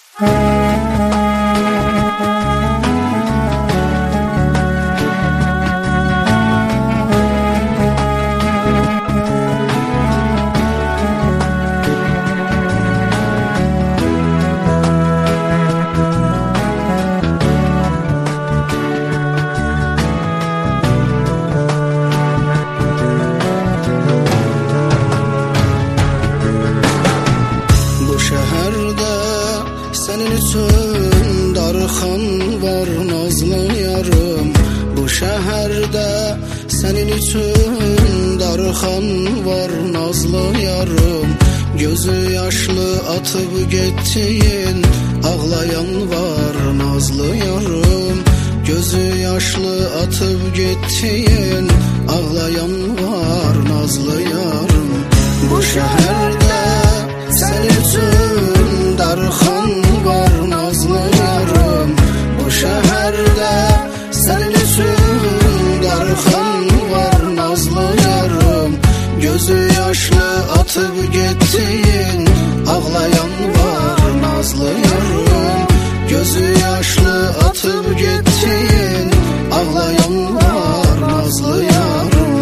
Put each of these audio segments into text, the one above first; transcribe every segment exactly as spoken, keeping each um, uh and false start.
Senin için darxan var nazlı yarım. Bu şehirde senin için darxan var nazlı yarım. Gözü yaşlı atıp gittiğin ağlayan var nazlı yarım. Gözü yaşlı atıp gittiğin ağlayan var nazlı yarım. Bu şehirde senin için darxan var nazlı yarım. Bu şehirde senin için darxan var nazlı yarım. Gözü yaşlı atıp gittiğin ağlayan var nazlı yarım. Gözü yaşlı atıp gittiğin ağlayan var nazlı yarım.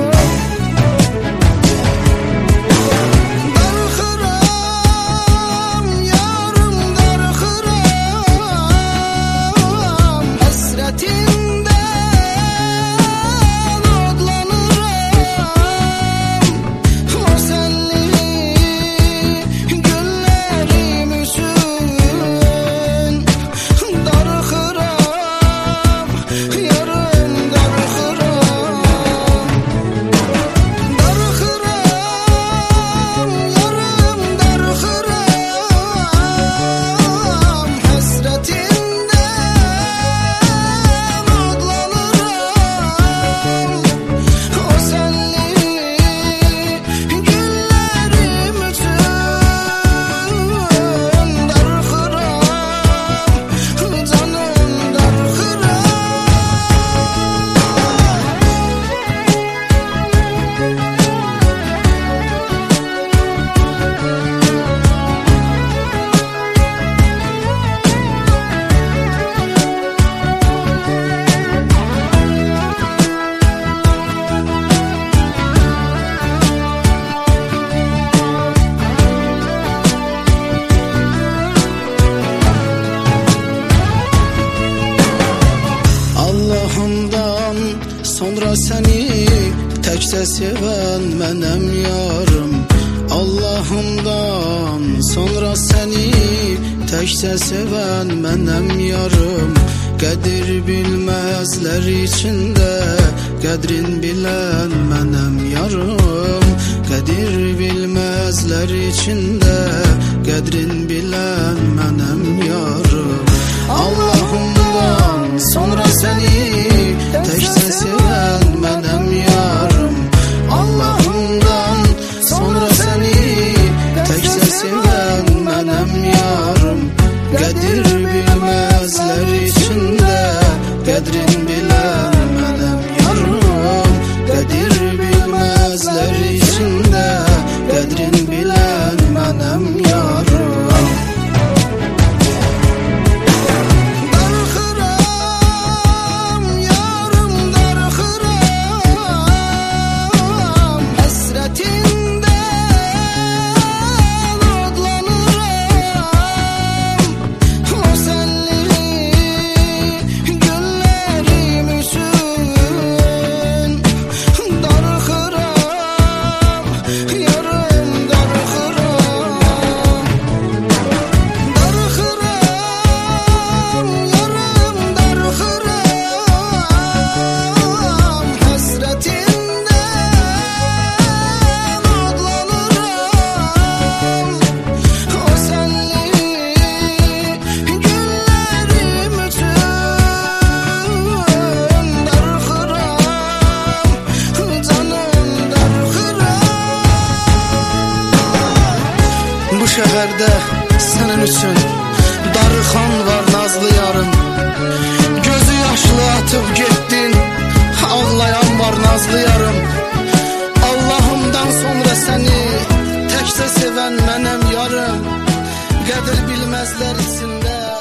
Sonra seni təkcə sevən mənəm yarım. Allahımdan sonra seni təkcə sevən mənəm yarım. Qədir bilməzlər içində qədrin bilən mənəm yarım. Qədir bilməzlər içində qədrin bilən mənəm yarım. Allahımdan sonra seni təkcə sevən mənəm yarım. Allahımdan sonra seni təkcə sevən mənəm yarım. Qədir bilməzlər içində qədrin bilən mənəm yarım. Qədir bilməzlər içində qədrin bilən mənəm yarım. Bu şehirde senin için darxan var nazlı yarım. Gözü yaşlı atıp gittin ağlayan var nazlı yarım. Allahımdan sonra seni təkcə sevən mənəm yarım. Qədir bilmə görmezler içinde.